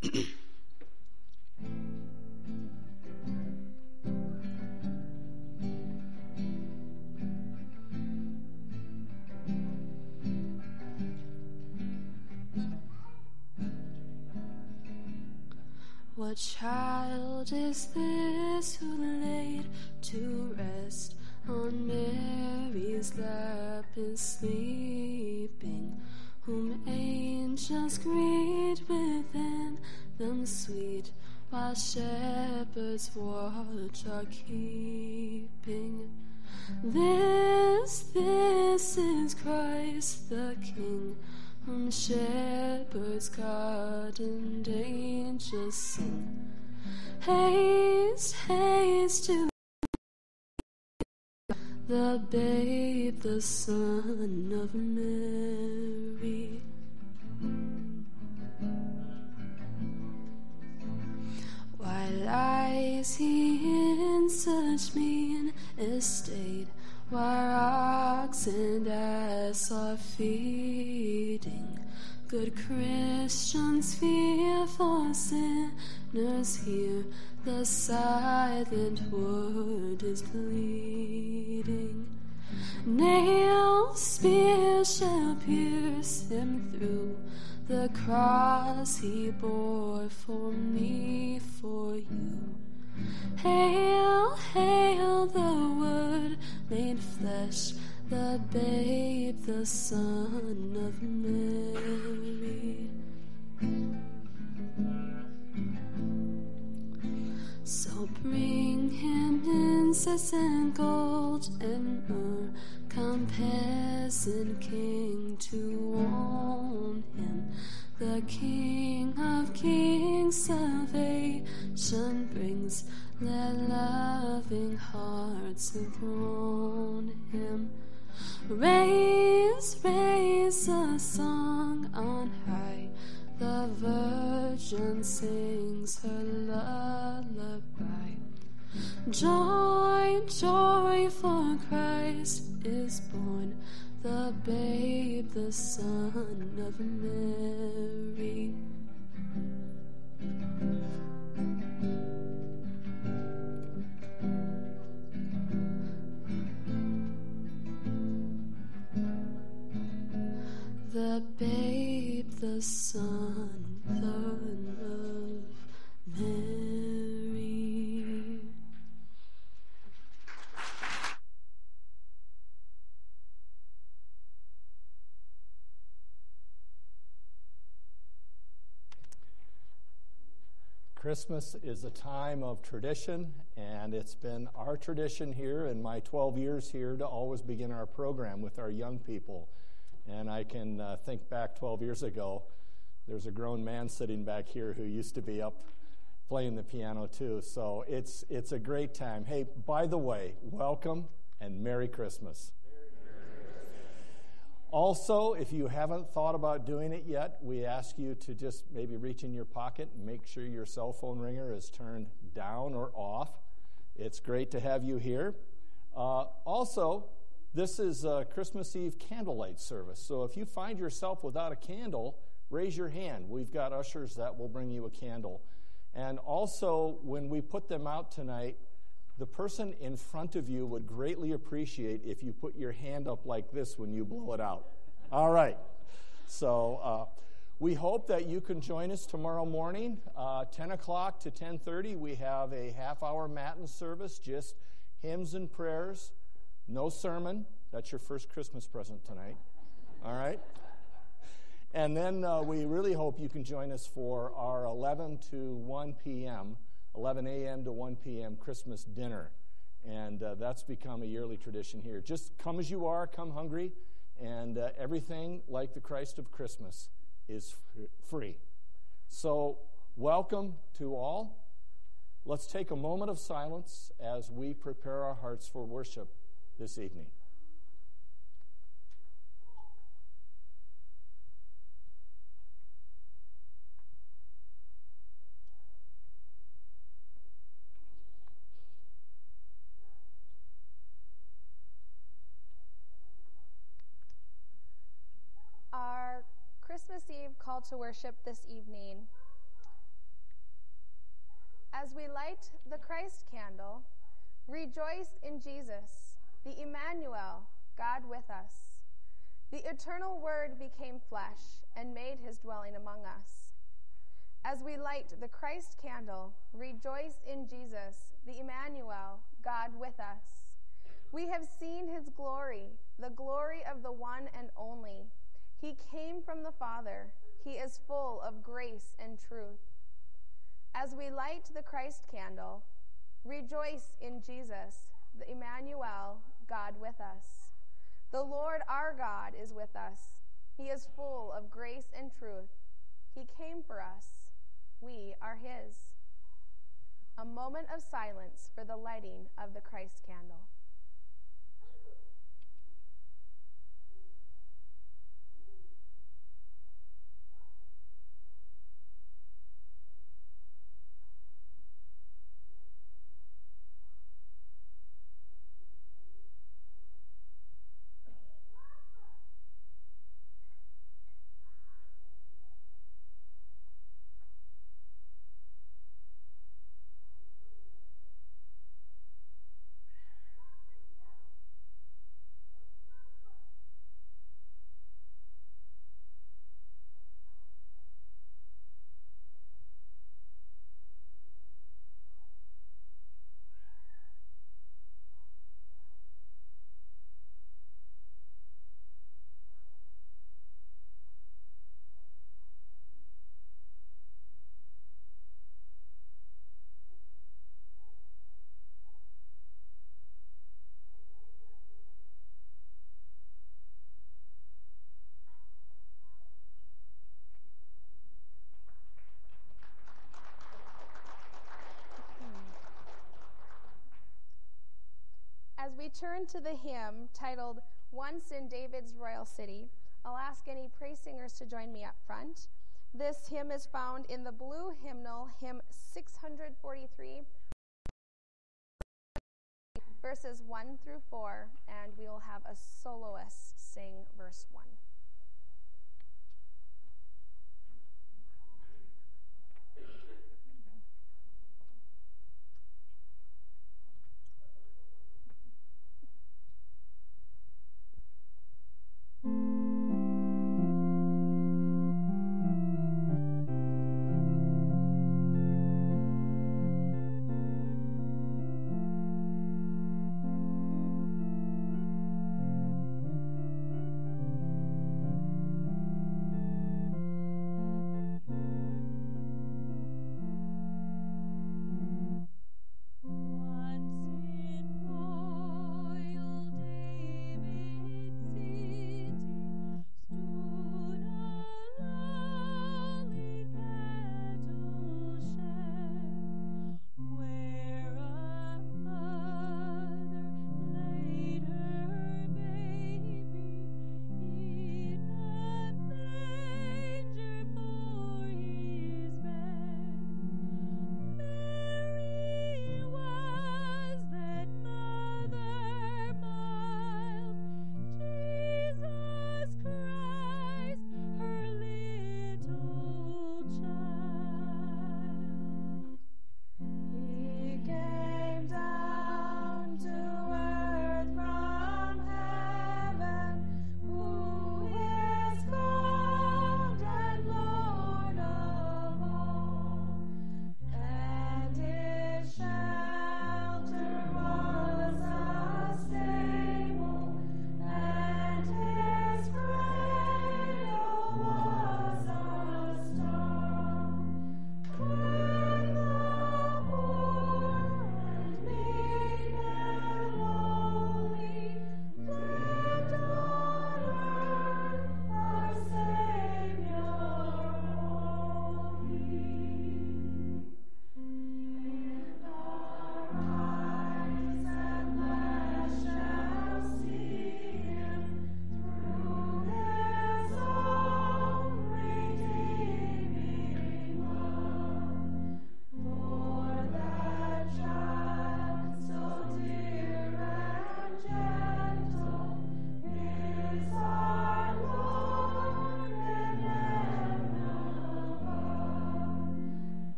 What child is this who laid to rest on Mary's lap is sleeping, whom angels greet with anthems sweet, while shepherds watch are keeping? This is Christ the King, whom shepherds guard and angels sing. Haste, haste to the babe, the Son of Mary. Why lies he in such mean estate, where ox and ass are feeding? Good Christians fear for sinners here, the silent word is pleading. Nails, spears shall pierce him through, the cross he bore for me, for you. Hail, hail the Word made flesh, the babe, the Son of Mary. So bring him incense and gold and myrrh, come peasant king to own him. The King of Kings salvation brings, let loving hearts enthrone him. Raise, raise a song on high, the Virgin sings her lullaby. Joy, joy, for Christ is born, the babe, the Son of Mary. The babe, the Son of Mary. Christmas is a time of tradition, and it's been our tradition here in my 12 years here to always begin our program with our young people. And I can think back 12 years ago, there's a grown man sitting back here who used to be up playing the piano too. So it's a great time. Hey, by the way, welcome and Merry Christmas. Also, if you haven't thought about doing it yet, we ask you to just maybe reach in your pocket and make sure your cell phone ringer is turned down or off. It's great to have you here. Also, this is a Christmas Eve candlelight service. So if you find yourself without a candle, raise your hand. We've got ushers that will bring you a candle. And also, when we put them out tonight, the person in front of you would greatly appreciate if you put your hand up like this when you blow it out. All right. So we hope that you can join us tomorrow morning, 10 o'clock to 10:30. We have a half-hour matin service, just hymns and prayers, no sermon. That's your first Christmas present tonight. All right? And then we really hope you can join us for our 11 to 1 p.m., 11 a.m. to 1 p.m. Christmas dinner. And that's become a yearly tradition here. Just come as you are, come hungry, and everything like the Christ of Christmas is free. So welcome to all. Let's take a moment of silence as we prepare our hearts for worship this evening. Our Christmas Eve call to worship this evening As we light the Christ candle, rejoice in Jesus, the Emmanuel, God with us. The eternal Word became flesh and made his dwelling among us. As we light the Christ candle, rejoice in Jesus, the Emmanuel, God with us. We have seen his glory, the glory of the one and only. He came from the Father. He is full of grace and truth. As we light the Christ candle, rejoice in Jesus, the Emmanuel, God with us. The Lord our God is with us. He is full of grace and truth. He came for us. We are his. A moment of silence for the lighting of the Christ candle. As we turn to the hymn titled Once in David's Royal City, I'll ask any praise singers to join me up front. This hymn is found in the blue hymnal, hymn 643, verses 1 through 4, and we will have a soloist sing verse 1.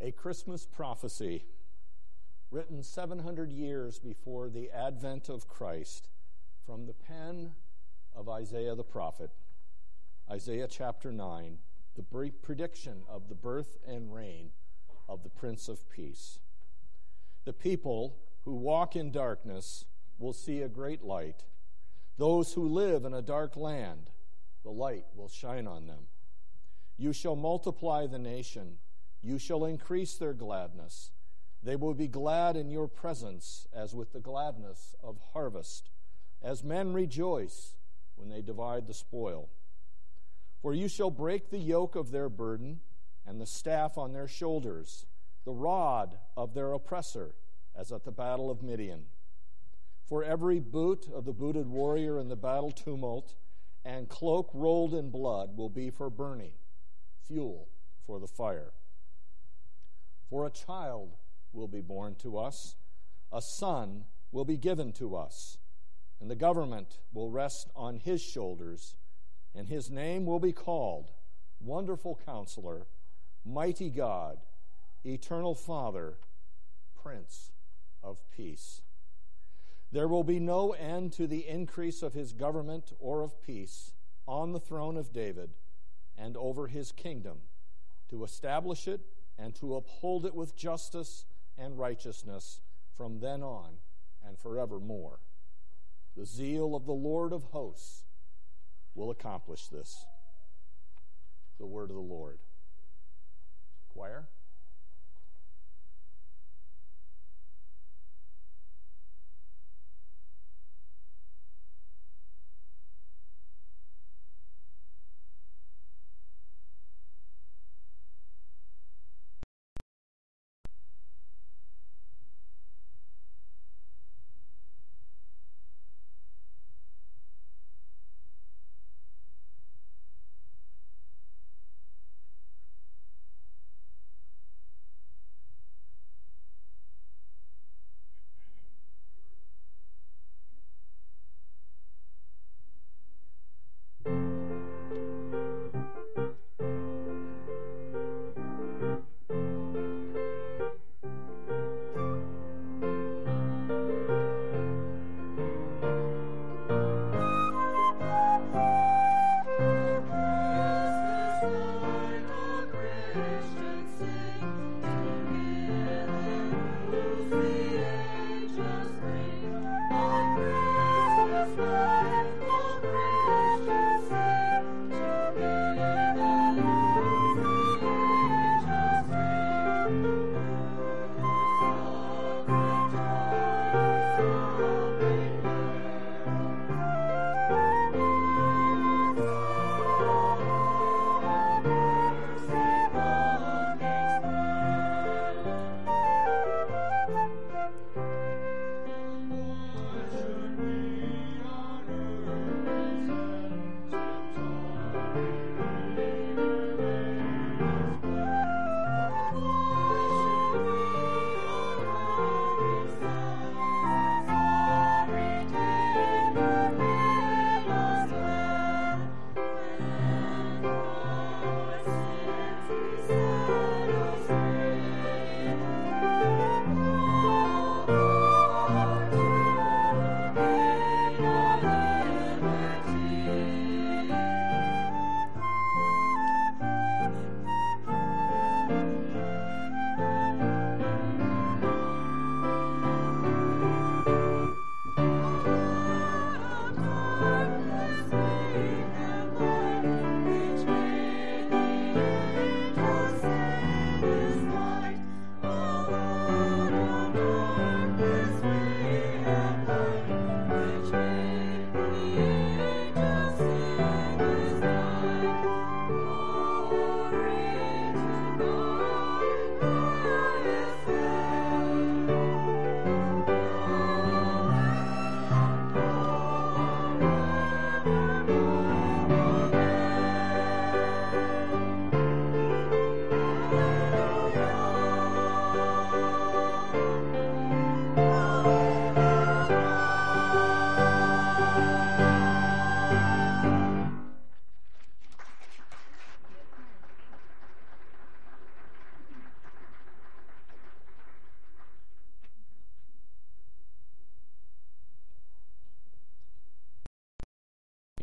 A Christmas prophecy written 700 years before the advent of Christ from the pen of Isaiah the prophet. Isaiah chapter 9, the brief prediction of the birth and reign of the Prince of Peace. The people who walk in darkness will see a great light. Those who live in a dark land, the light will shine on them. You shall multiply the nation. You shall increase their gladness. They will be glad in your presence as with the gladness of harvest, as men rejoice when they divide the spoil. For you shall break the yoke of their burden and the staff on their shoulders, the rod of their oppressor, as at the battle of Midian. For every boot of the booted warrior in the battle tumult and cloak rolled in blood will be for burning, fuel for the fire. For a child will be born to us, a son will be given to us, and the government will rest on his shoulders, and his name will be called Wonderful Counselor, Mighty God, Eternal Father, Prince of Peace. There will be no end to the increase of his government or of peace on the throne of David and over his kingdom, to establish it and to uphold it with justice and righteousness from then on and forevermore. The zeal of the Lord of hosts will accomplish this. The word of the Lord. Choir.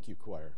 you, choir.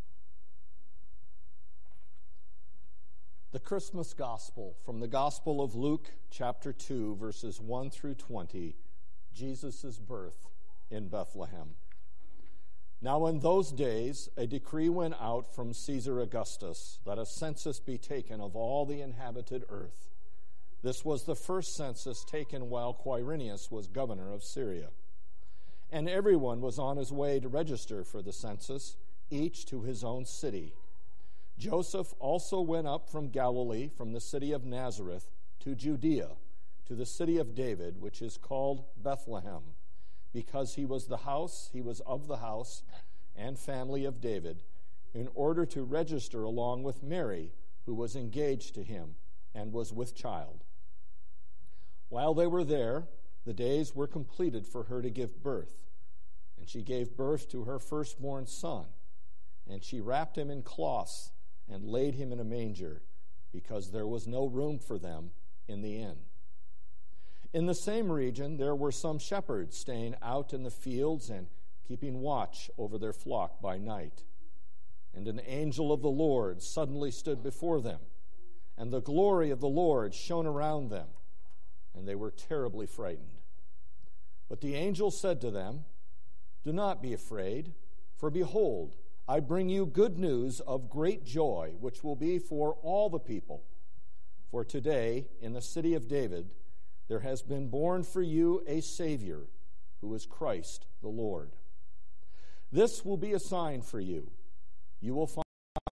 The Christmas Gospel from the Gospel of Luke, chapter 2, verses 1 through 20, Jesus' birth in Bethlehem. Now in those days, a decree went out from Caesar Augustus that a census be taken of all the inhabited earth. This was the first census taken while Quirinius was governor of Syria. And everyone was on his way to register for the census, each to his own city. Joseph also went up from Galilee, from the city of Nazareth, to Judea, to the city of David, which is called Bethlehem, because he was of the house and family of David, in order to register along with Mary, who was engaged to him and was with child. While they were there, the days were completed for her to give birth, and she gave birth to her firstborn son, and she wrapped him in cloths and laid him in a manger, because there was no room for them in the inn. In the same region there were some shepherds staying out in the fields and keeping watch over their flock by night. And an angel of the Lord suddenly stood before them, and the glory of the Lord shone around them, and they were terribly frightened. But the angel said to them, "Do not be afraid, for behold, I bring you good news of great joy, which will be for all the people. For today, in the city of David, there has been born for you a Savior, who is Christ the Lord. This will be a sign for you. You will find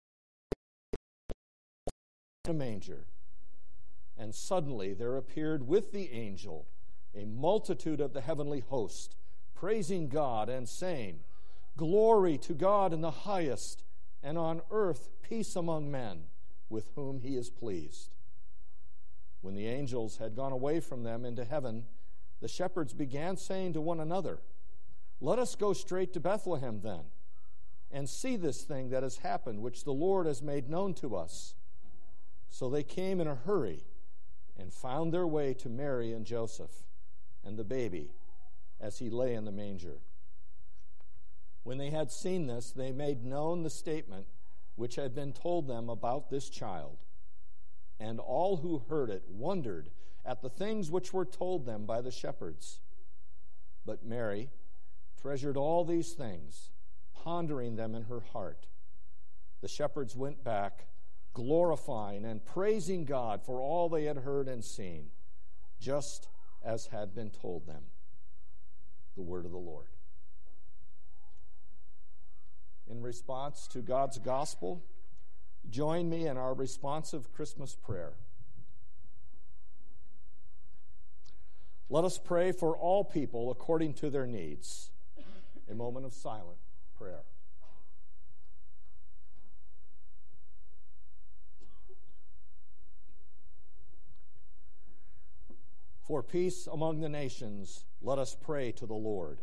a manger." And suddenly there appeared with the angel a multitude of the heavenly host, praising God and saying, "Glory to God in the highest, and on earth peace among men, with whom he is pleased." When the angels had gone away from them into heaven, the shepherds began saying to one another, "Let us go straight to Bethlehem then, and see this thing that has happened, which the Lord has made known to us." So they came in a hurry and found their way to Mary and Joseph and the baby as he lay in the manger. When they had seen this, they made known the statement which had been told them about this child. And all who heard it wondered at the things which were told them by the shepherds. But Mary treasured all these things, pondering them in her heart. The shepherds went back, glorifying and praising God for all they had heard and seen, just as had been told them. The word of the Lord. In response to God's gospel, join me in our responsive Christmas prayer. Let us pray for all people according to their needs. A moment of silent prayer. For peace among the nations, let us pray to the Lord.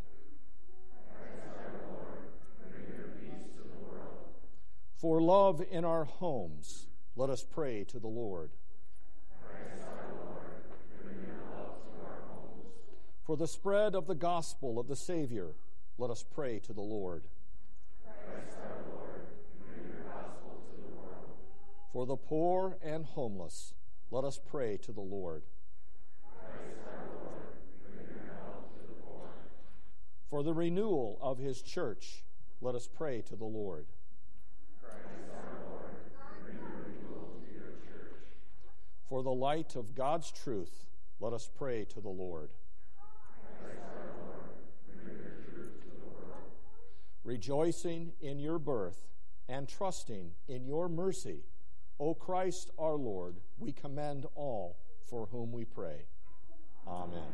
For love in our homes, let us pray to the Lord. Christ our Lord, bring your love to our homes. For the spread of the gospel of the Savior, let us pray to the Lord. Christ our Lord, bring your gospel to the world. For the poor and homeless, let us pray to the Lord. Christ our Lord, bring your help to the poor. For the renewal of his church, let us pray to the Lord. For the light of God's truth, let us pray to the Lord. Christ our Lord, bring your truth to the world. Rejoicing in your birth and trusting in your mercy, O Christ our Lord, we commend all for whom we pray. Amen.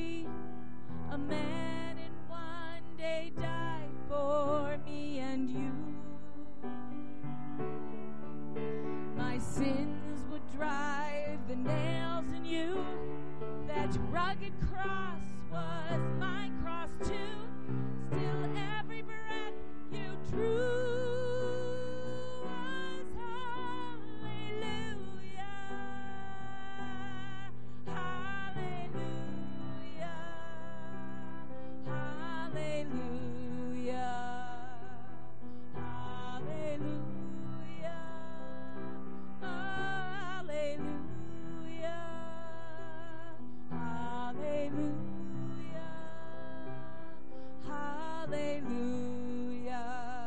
me, a man in one day died for me and you. My sins would drive the nails in you. That rugged cross was my cross too. Still every breath you drew was hallelujah, hallelujah, hallelujah, hallelujah, hallelujah, hallelujah, hallelujah,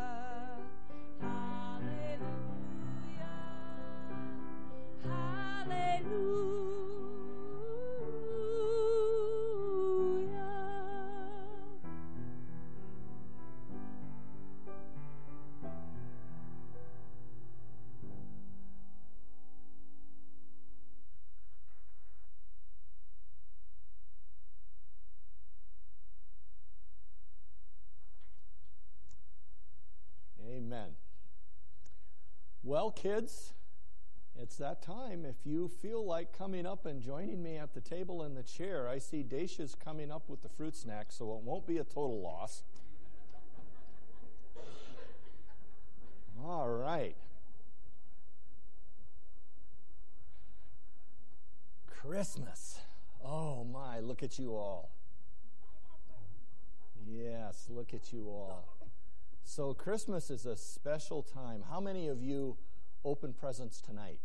Amen. Well, kids, it's that time. If you feel like coming up and joining me at the table in the chair, I see Dacia's coming up with the fruit snack, so it won't be a total loss. All right. Christmas. Oh, my, look at you all. Yes, look at you all. So Christmas is a special time. How many of you open presents tonight?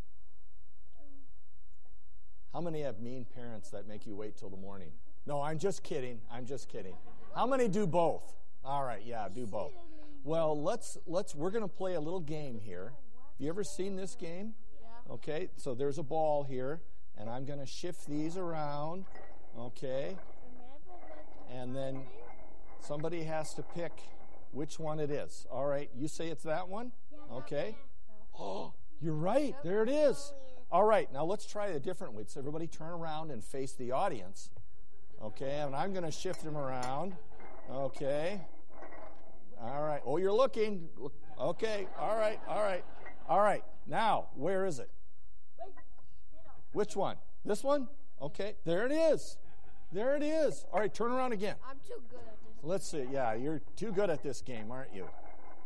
How many have mean parents that make you wait till the morning? No, I'm just kidding. I'm just kidding. How many do both? All right, yeah, do both. Well, we're going to play a little game here. Have you ever seen this game? Yeah. Okay, so there's a ball here, and I'm going to shift these around, okay? And then somebody has to pick which one it is. All right, you say it's that one? Okay. Oh, you're right. There it is. All right, now let's try it a different way. So everybody turn around and face the audience. Okay, and I'm going to shift them around. Okay. All right. Oh, you're looking. Okay. All right. All right. All right. Now, where is it? Which one? This one? Okay. There it is. There it is. All right, turn around again. I'm too good at this. Let's see. Yeah, you're too good at this game, aren't you?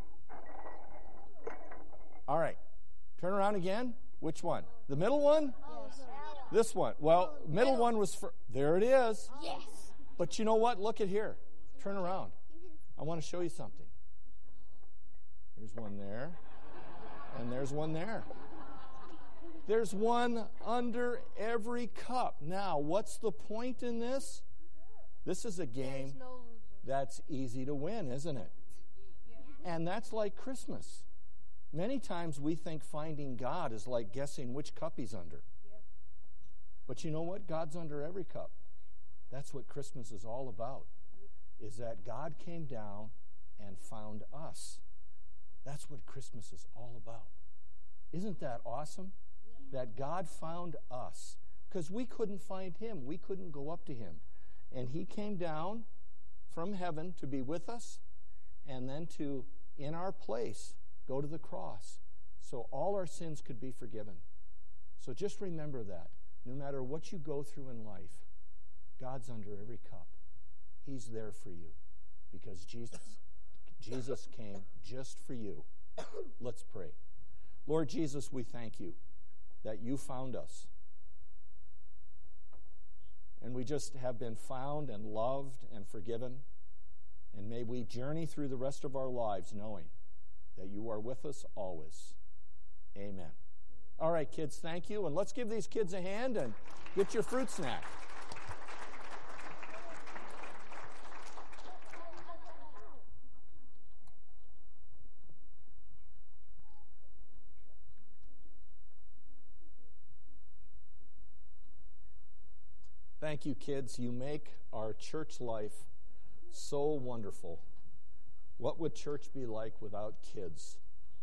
All right. Turn around again. Which one? The middle one? Yes. This one. Well, middle one was for... There it is. Yes. But you know what? Look at here. Turn around. I want to show you something. There's one there. And there's one there. There's one under every cup. Now, what's the point in this? This is a game that's easy to win, isn't it? And that's like Christmas. Many times we think finding God is like guessing which cup he's under. But you know what? God's under every cup. That's what Christmas is all about, is that God came down and found us. That's what Christmas is all about. Isn't that awesome? That God found us. Because we couldn't find him. We couldn't go up to him. And he came down from heaven to be with us and then to, in our place, go to the cross so all our sins could be forgiven. So just remember that. No matter what you go through in life, God's under every cup. He's there for you because Jesus came just for you. Let's pray. Lord Jesus, we thank you that you found us. And we just have been found and loved and forgiven. And may we journey through the rest of our lives knowing that you are with us always. Amen. All right, kids, thank you. And let's give these kids a hand and get your fruit snack. Thank you, kids. You make our church life so wonderful. What would church be like without kids?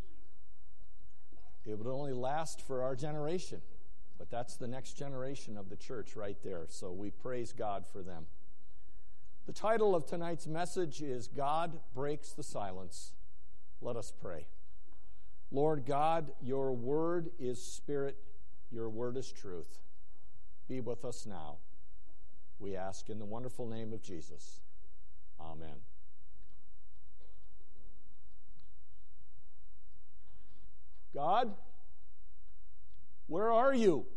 It would only last for our generation, but that's the next generation of the church right there. So we praise God for them. The title of tonight's message is God Breaks the Silence. Let us pray. Lord God, your word is spirit, your word is truth. Be with us now. We ask in the wonderful name of Jesus. Amen. God, where are you?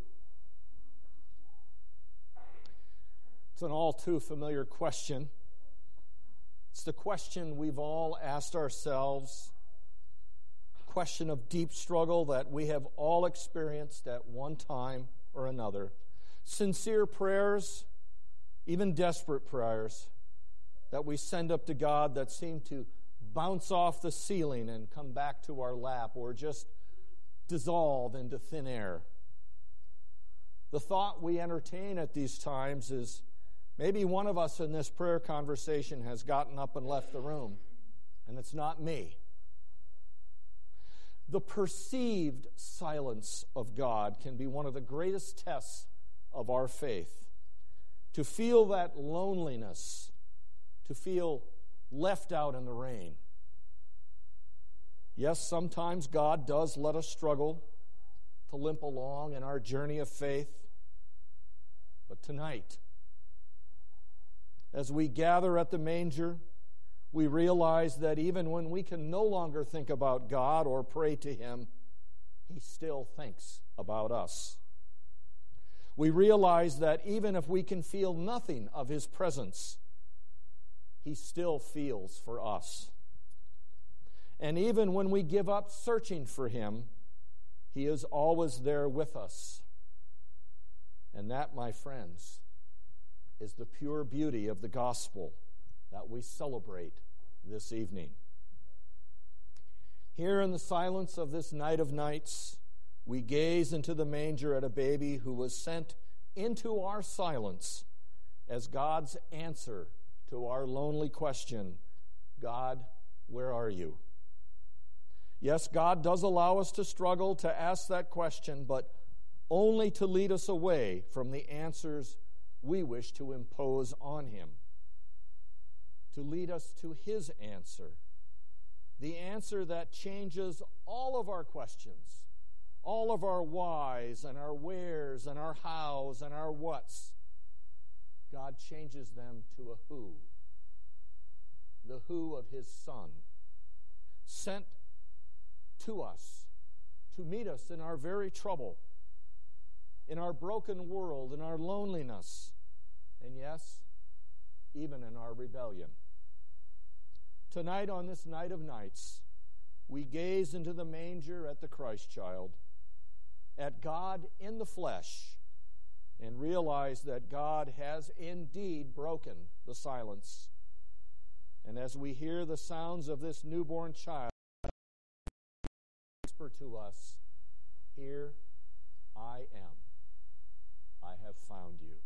It's an all too familiar question. It's the question we've all asked ourselves, a question of deep struggle that we have all experienced at one time or another. Sincere prayers, even desperate prayers, that we send up to God that seem to bounce off the ceiling and come back to our lap or just dissolve into thin air. The thought we entertain at these times is, maybe one of us in this prayer conversation has gotten up and left the room, and it's not me. The perceived silence of God can be one of the greatest tests of our faith. To feel that loneliness, to feel left out in the rain. Yes, sometimes God does let us struggle to limp along in our journey of faith. But tonight, as we gather at the manger, we realize that even when we can no longer think about God or pray to Him, He still thinks about us. We realize that even if we can feel nothing of His presence, He still feels for us. And even when we give up searching for Him, He is always there with us. And that, my friends, is the pure beauty of the gospel that we celebrate this evening. Here in the silence of this night of nights, we gaze into the manger at a baby who was sent into our silence as God's answer to our lonely question, God, where are you? Yes, God does allow us to struggle to ask that question, but only to lead us away from the answers we wish to impose on Him, to lead us to His answer, the answer that changes all of our questions, all of our whys and our wheres and our hows and our whats. God changes them to a who, the who of His Son, sent to us to meet us in our very trouble, in our broken world, in our loneliness, and yes, even in our rebellion. Tonight, on this night of nights, we gaze into the manger at the Christ child, at God in the flesh, and realize that God has indeed broken the silence. And as we hear the sounds of this newborn child whisper to us, "Here I am. I have found you."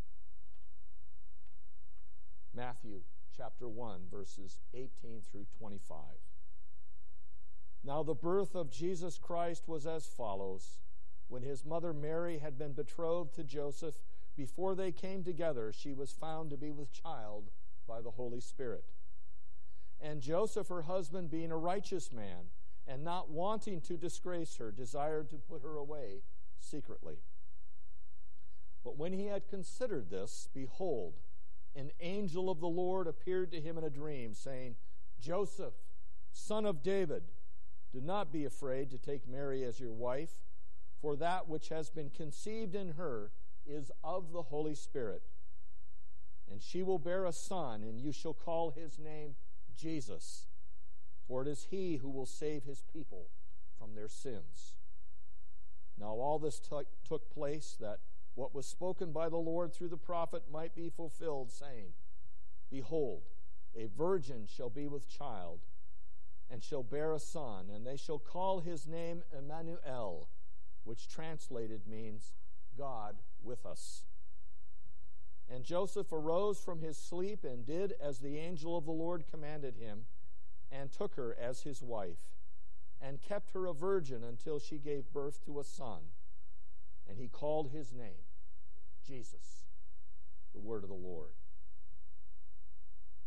Matthew chapter 1, verses 18 through 25. Now the birth of Jesus Christ was as follows. When his mother Mary had been betrothed to Joseph, before they came together, she was found to be with child by the Holy Spirit. And Joseph, her husband, being a righteous man, and not wanting to disgrace her, desired to put her away secretly. But when he had considered this, behold, an angel of the Lord appeared to him in a dream, saying, Joseph, son of David, do not be afraid to take Mary as your wife, for that which has been conceived in her is of the Holy Spirit. And she will bear a son, and you shall call his name Jesus, for it is he who will save his people from their sins. Now all this took place that what was spoken by the Lord through the prophet might be fulfilled, saying, Behold, a virgin shall be with child, and shall bear a son, and they shall call his name Emmanuel, which translated means God with us. And Joseph arose from his sleep and did as the angel of the Lord commanded him, and took her as his wife, and kept her a virgin until she gave birth to a son. And he called his name Jesus, the word of the Lord.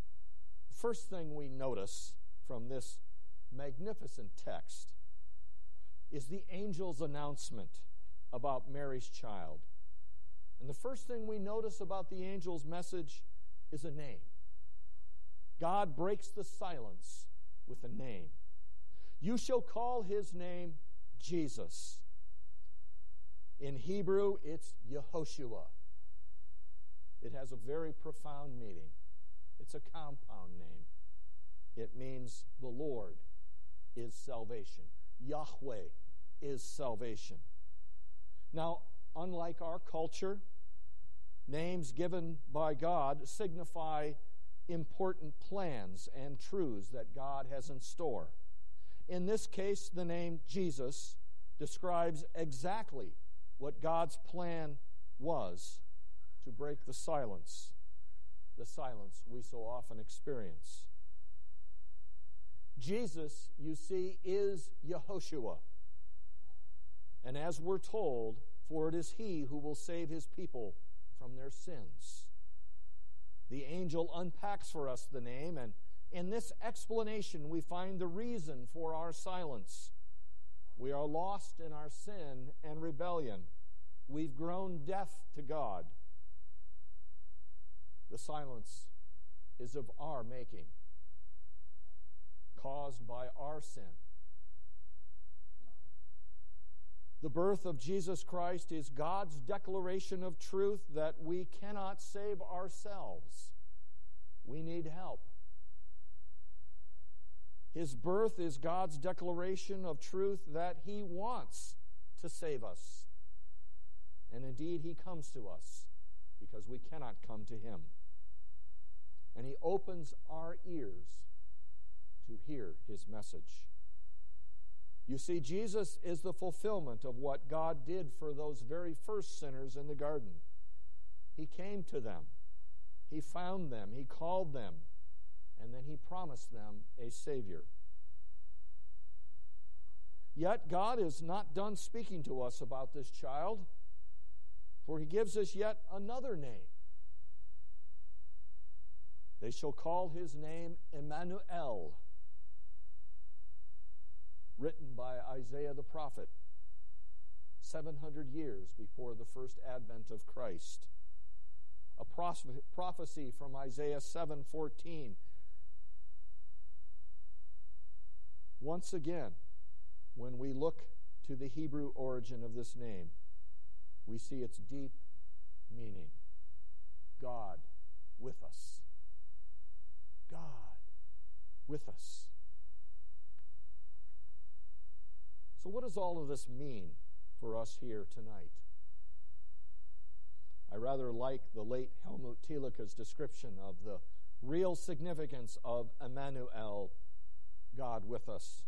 First thing we notice from this magnificent text is the angel's announcement about Mary's child. And the first thing we notice about the angel's message is a name. God breaks the silence with a name. You shall call his name Jesus. In Hebrew, it's Yehoshua. It has a very profound meaning. It's a compound name. It means the Lord is salvation. Yahweh is salvation. Now, unlike our culture, names given by God signify important plans and truths that God has in store. In this case, the name Jesus describes exactly what God's plan was to break the silence we so often experience. Jesus, you see, is Yehoshua. And as we're told, for it is he who will save his people from their sins. The angel unpacks for us the name, and in this explanation we find the reason for our silence. We are lost in our sin and rebellion. We've grown deaf to God. The silence is of our making, caused by our sin. The birth of Jesus Christ is God's declaration of truth that we cannot save ourselves. We need help. His birth is God's declaration of truth that he wants to save us. And indeed, he comes to us because we cannot come to him. And he opens our ears to hear his message. You see, Jesus is the fulfillment of what God did for those very first sinners in the garden. He came to them. He found them. He called them. And then he promised them a Savior. Yet God is not done speaking to us about this child, for he gives us yet another name. They shall call his name Emmanuel, written by Isaiah the prophet 700 years before the first advent of Christ. A prophecy from Isaiah 7:14. Once again, when we look to the Hebrew origin of this name, we see its deep meaning. God with us. God with us. So what does all of this mean for us here tonight? I rather like the late Helmut Thieleke's description of the real significance of Emmanuel, God with us.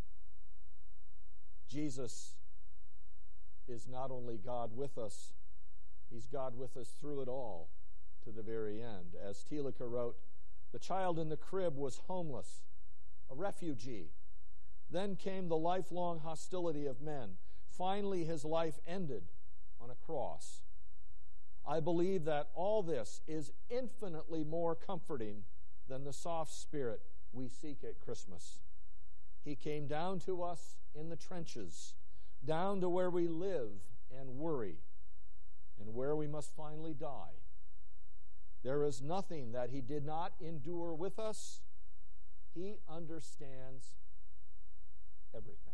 Jesus is not only God with us, he's God with us through it all to the very end. As Thieleke wrote, the child in the crib was homeless, a refugee. Then came the lifelong hostility of men. Finally, his life ended on a cross. I believe that all this is infinitely more comforting than the soft spirit we seek at Christmas. He came down to us in the trenches, down to where we live and worry, and where we must finally die. There is nothing that he did not endure with us. He understands everything.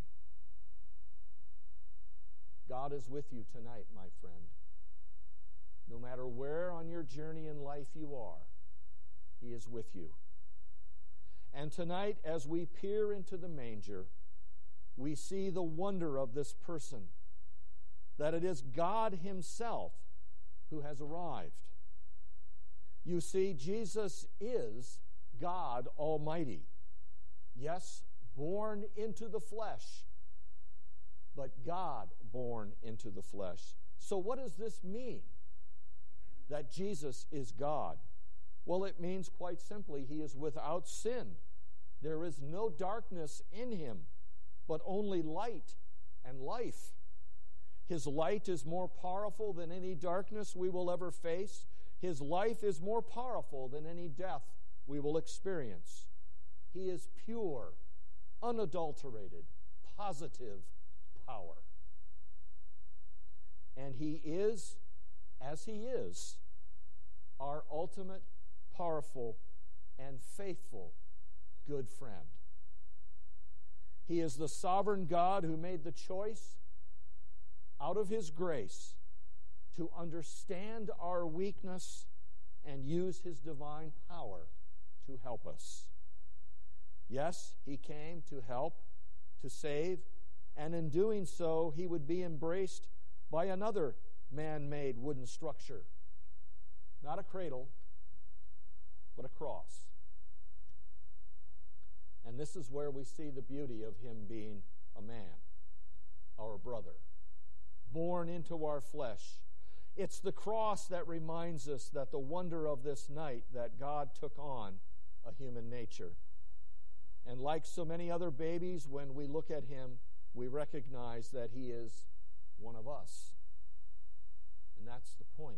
God is with you tonight, my friend. No matter where on your journey in life you are, he is with you. And tonight, as we peer into the manger, we see the wonder of this person, that it is God himself who has arrived. You see, Jesus is God Almighty. Yes, born into the flesh, but God born into the flesh. So what does this mean, that Jesus is God? Well, it means quite simply, he is without sin. There is no darkness in him, but only light and life. His light is more powerful than any darkness we will ever face. His life is more powerful than any death we will experience. He is pure, unadulterated, positive power. And He is, as He is, our ultimate, powerful, and faithful good friend. He is the sovereign God who made the choice out of His grace to understand our weakness and use His divine power to help us. Yes, He came to help, to save, and in doing so, He would be embraced by another man-made wooden structure. Not a cradle, but a cross. And this is where we see the beauty of Him being a man, our brother, born into our flesh. It's the cross that reminds us that the wonder of this night that God took on a human nature. And like so many other babies, when we look at Him, we recognize that He is one of us. And that's the point.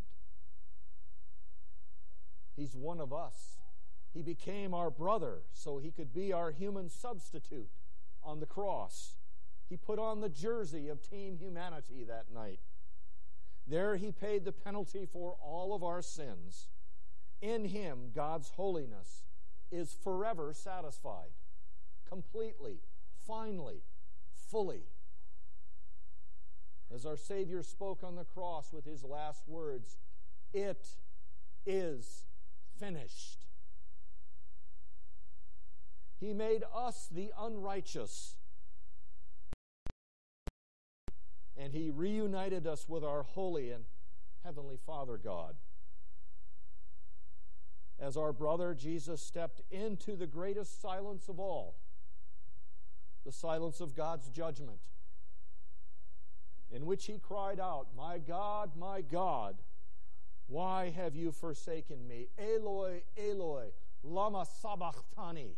He's one of us. He became our brother so He could be our human substitute on the cross. He put on the jersey of Team Humanity that night. There He paid the penalty for all of our sins. In Him, God's holiness is forever satisfied, completely, finally, fully. As our Savior spoke on the cross with His last words, "It is finished." He made us the unrighteous, and He reunited us with our holy and heavenly Father God. As our brother, Jesus stepped into the greatest silence of all, the silence of God's judgment, in which He cried out, my God, why have you forsaken me? Eloi, Eloi, lama sabachthani.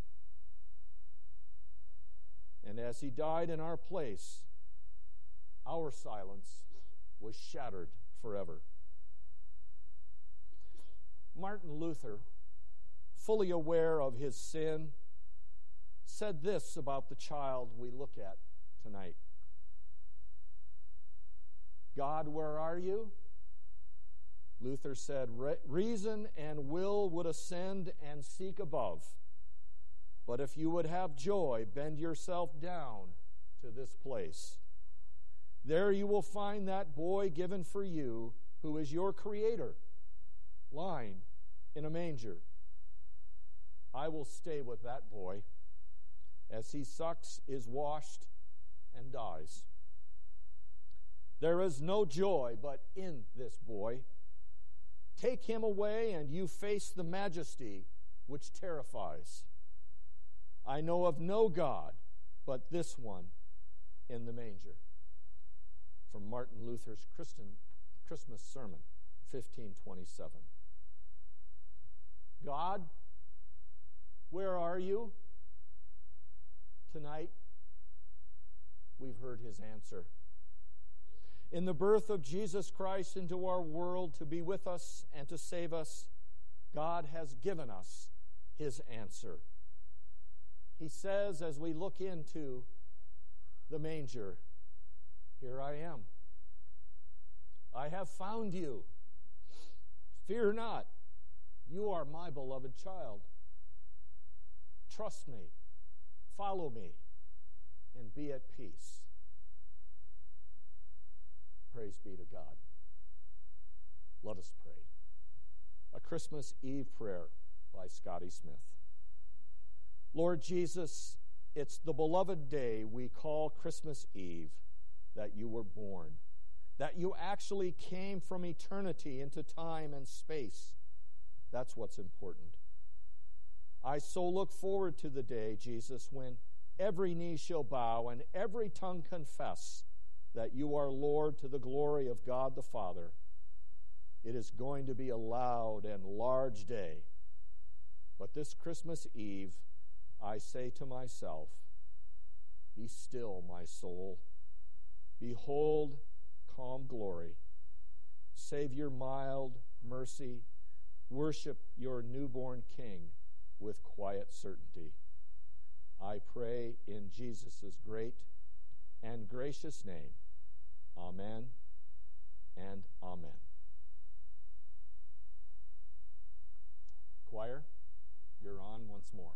And as He died in our place, our silence was shattered forever. Martin Luther, fully aware of his sin, said this about the child we look at tonight. God, where are you? Luther said, reason and will would ascend and seek above. But if you would have joy, bend yourself down to this place. There you will find that boy given for you, who is your Creator, lying in a manger. I will stay with that boy as he sucks, is washed, and dies. There is no joy but in this boy. Take him away, and you face the majesty which terrifies. I know of no God but this one in the manger. From Martin Luther's Christmas sermon, 1527. God, where are you? Tonight, we've heard His answer. In the birth of Jesus Christ into our world to be with us and to save us, God has given us His answer. He says, as we look into the manger, here I am. I have found you. Fear not. You are my beloved child. Trust me. Follow me. And be at peace. Praise be to God. Let us pray. A Christmas Eve prayer by Scotty Smith. Lord Jesus, it's the beloved day we call Christmas Eve that you were born, that you actually came from eternity into time and space. That's what's important. I so look forward to the day, Jesus, when every knee shall bow and every tongue confess that you are Lord to the glory of God the Father. It is going to be a loud and large day. But this Christmas Eve, I say to myself, be still, my soul. Behold, calm glory. Savior, mild mercy. Worship your newborn King with quiet certainty. I pray in Jesus' great and gracious name. Amen and amen. Choir, you're on once more.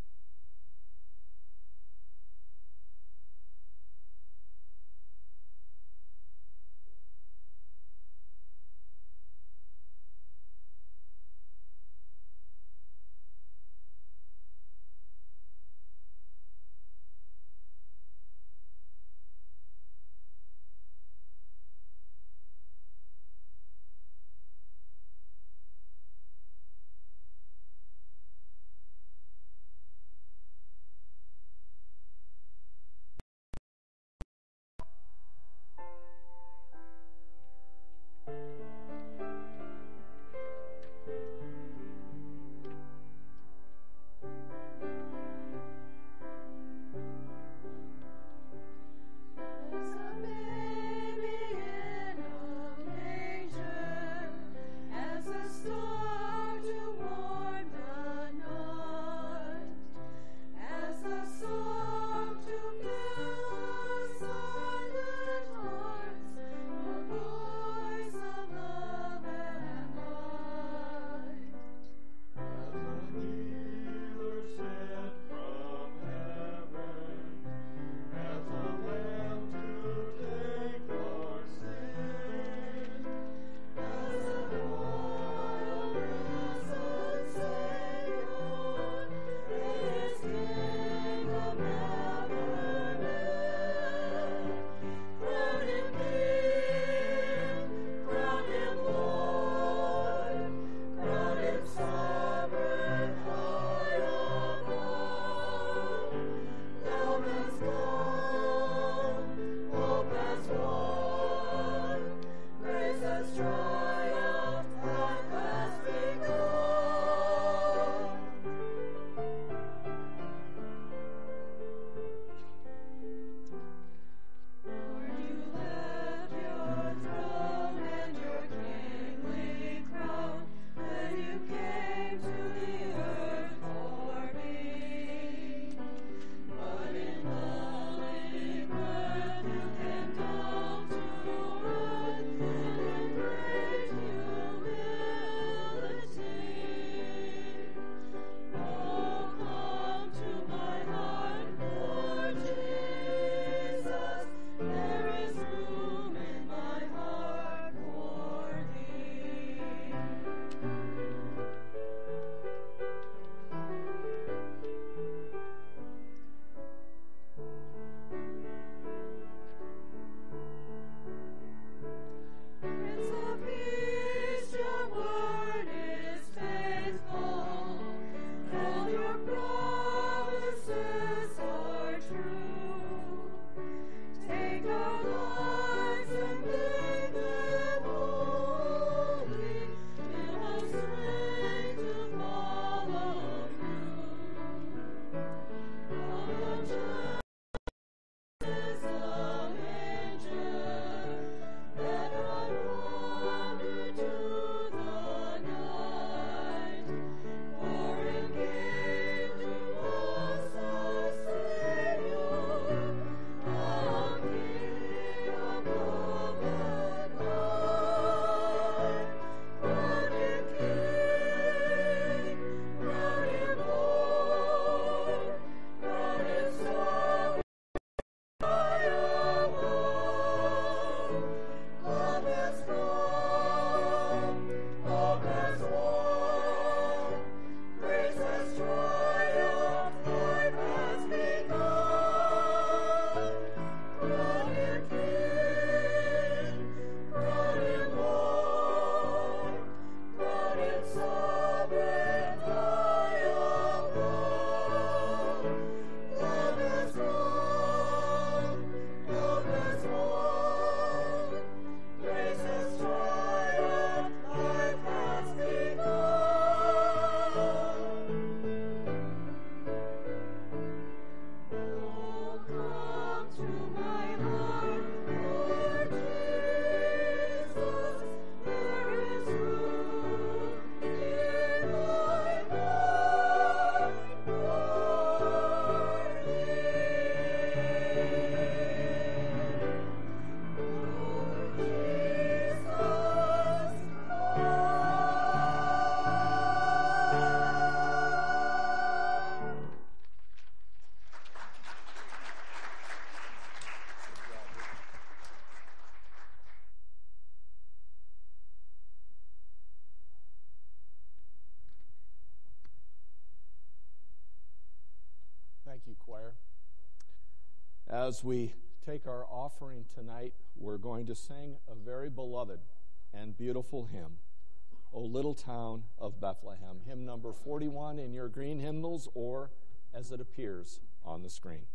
Thank you, choir. As we take our offering tonight, we're going to sing a very beloved and beautiful hymn, O Little Town of Bethlehem, hymn number 41 in your green hymnals or as it appears on the screen.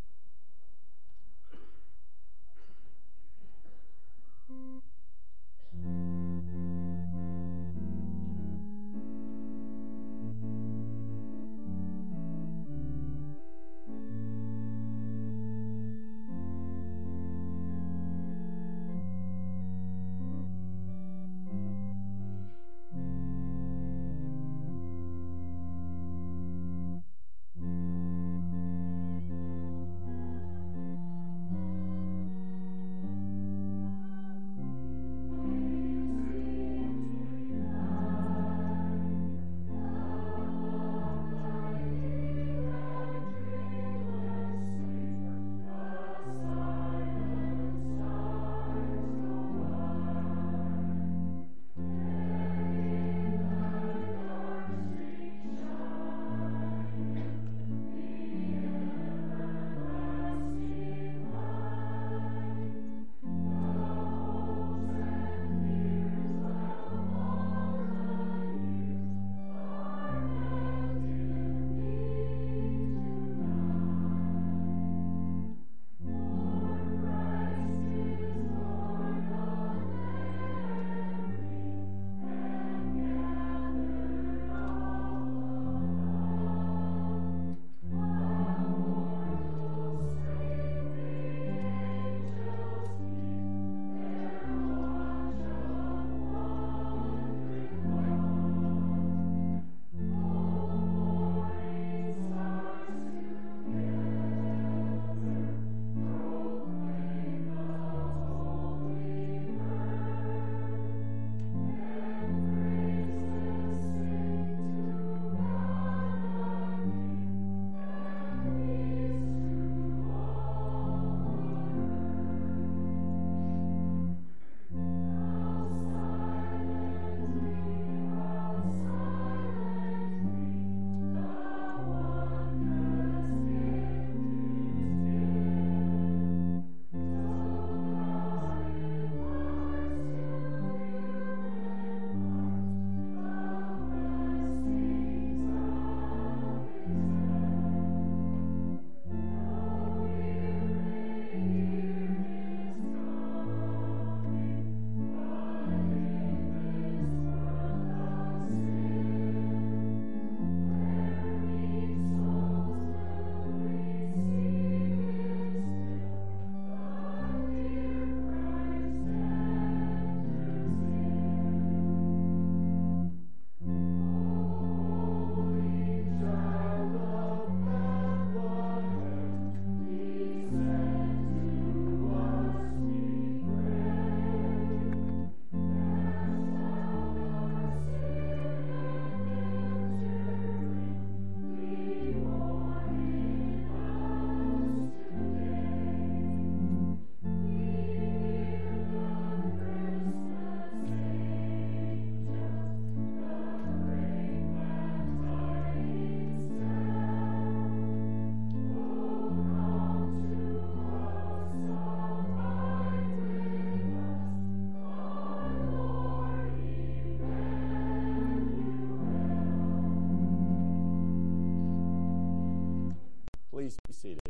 Please be seated.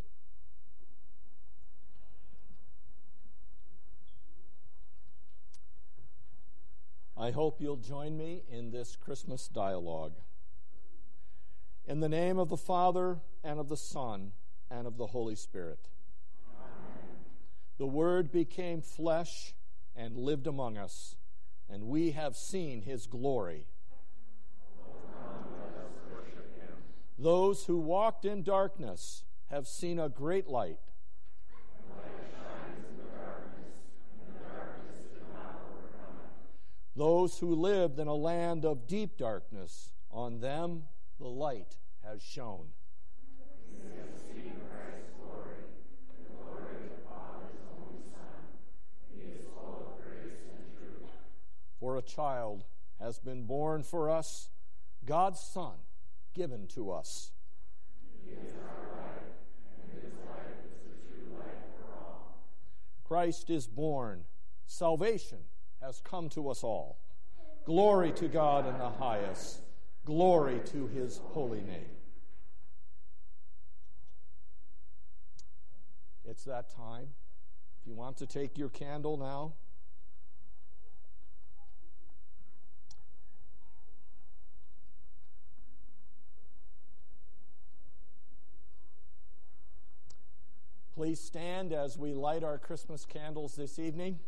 I hope you'll join me in this Christmas dialogue. In the name of the Father, and of the Son, and of the Holy Spirit. Amen. The Word became flesh and lived among us, and we have seen his glory. Those who walked in darkness have seen a great light. The light shines in the darkness, and the darkness did not overcome it. Those who lived in a land of deep darkness, on them the light has shone. We have seen Christ's glory, the glory of the Father's only Son. He is full of grace and truth. For a child has been born for us, God's Son given to us. He is our light Christ is born. Salvation has come to us all. Glory to God in the highest. Glory to his holy name. It's that time. If you want to take your candle now, please stand as we light our Christmas candles this evening.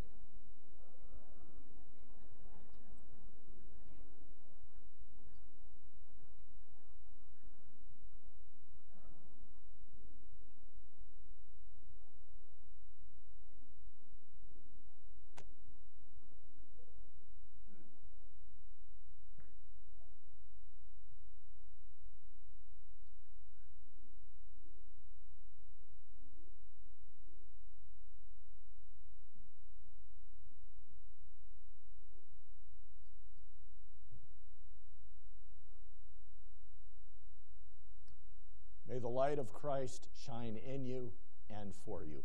May the light of Christ shine in you and for you.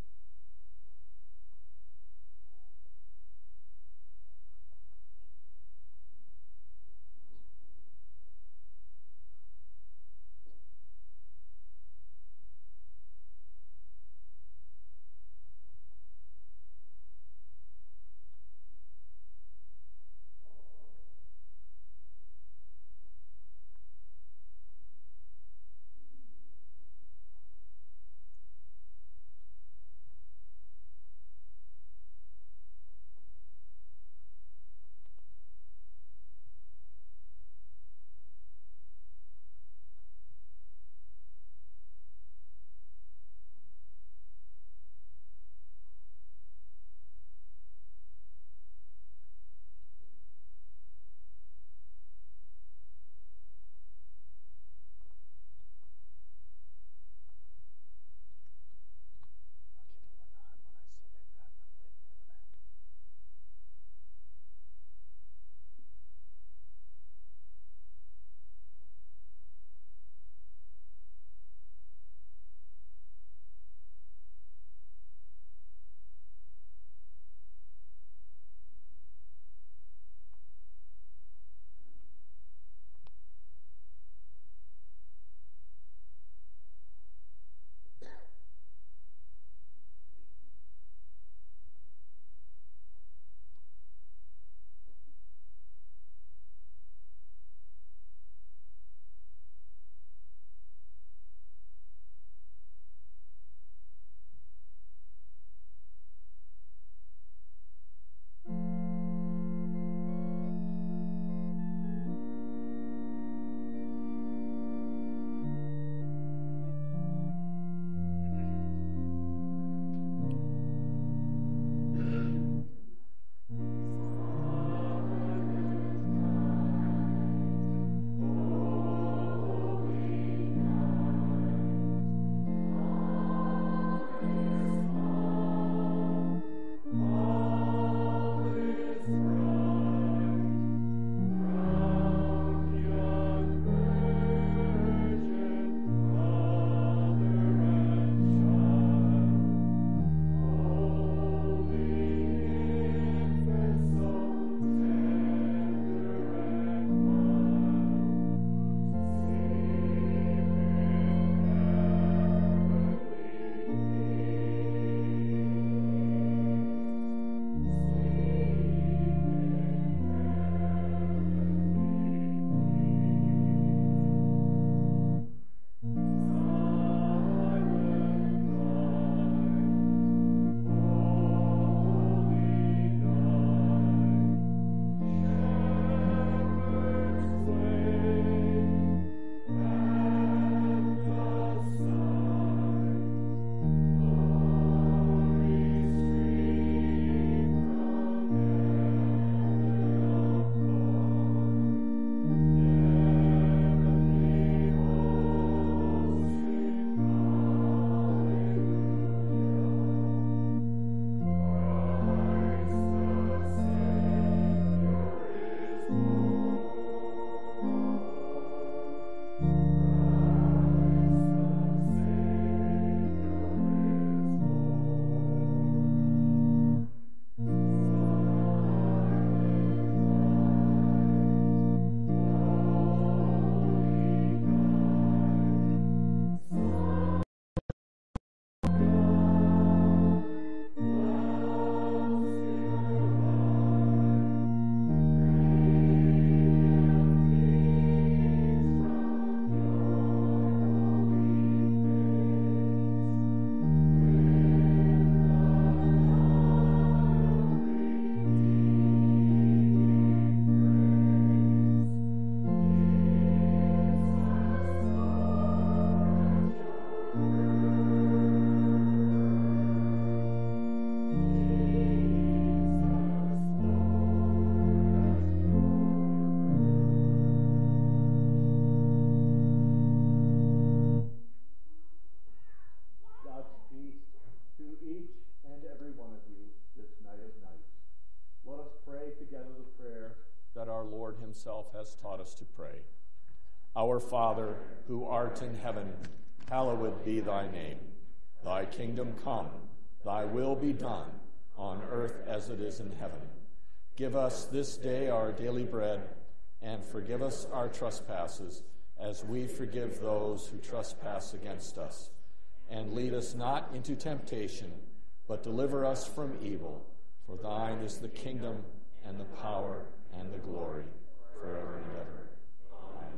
has taught us to pray. Our Father, who art in heaven, hallowed be thy name. Thy kingdom come, thy will be done, on earth as it is in heaven. Give us this day our daily bread, and forgive us our trespasses, as we forgive those who trespass against us. And lead us not into temptation, but deliver us from evil. For thine is the kingdom, and the power, and the glory, forever and ever. Amen.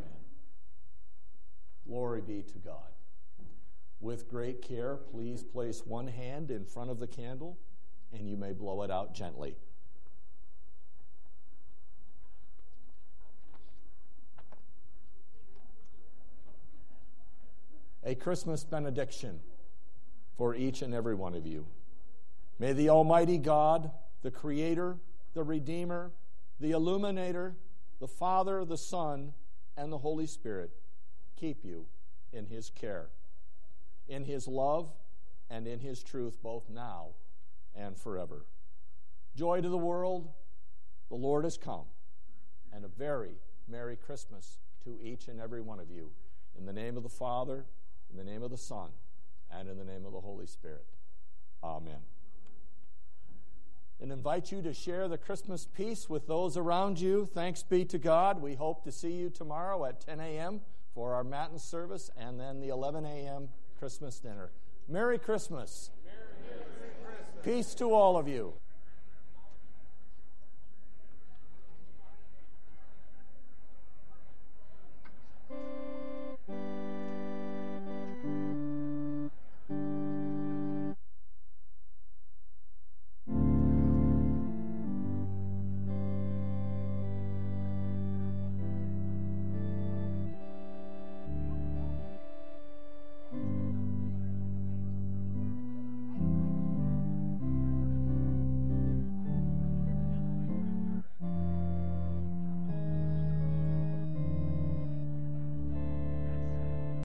Glory be to God. With great care, please place one hand in front of the candle, and you may blow it out gently. A Christmas benediction for each and every one of you. May the Almighty God, the Creator, the Redeemer, the Illuminator, the Father, the Son, and the Holy Spirit keep you in His care, in His love, and in His truth, both now and forever. Joy to the world, the Lord has come, and a very Merry Christmas to each and every one of you. In the name of the Father, in the name of the Son, and in the name of the Holy Spirit. Amen. And invite you to share the Christmas peace with those around you. Thanks be to God. We hope to see you tomorrow at 10 a.m. for our Matin service, and then the 11 a.m. Christmas dinner. Merry Christmas. Merry Christmas. Peace to all of you.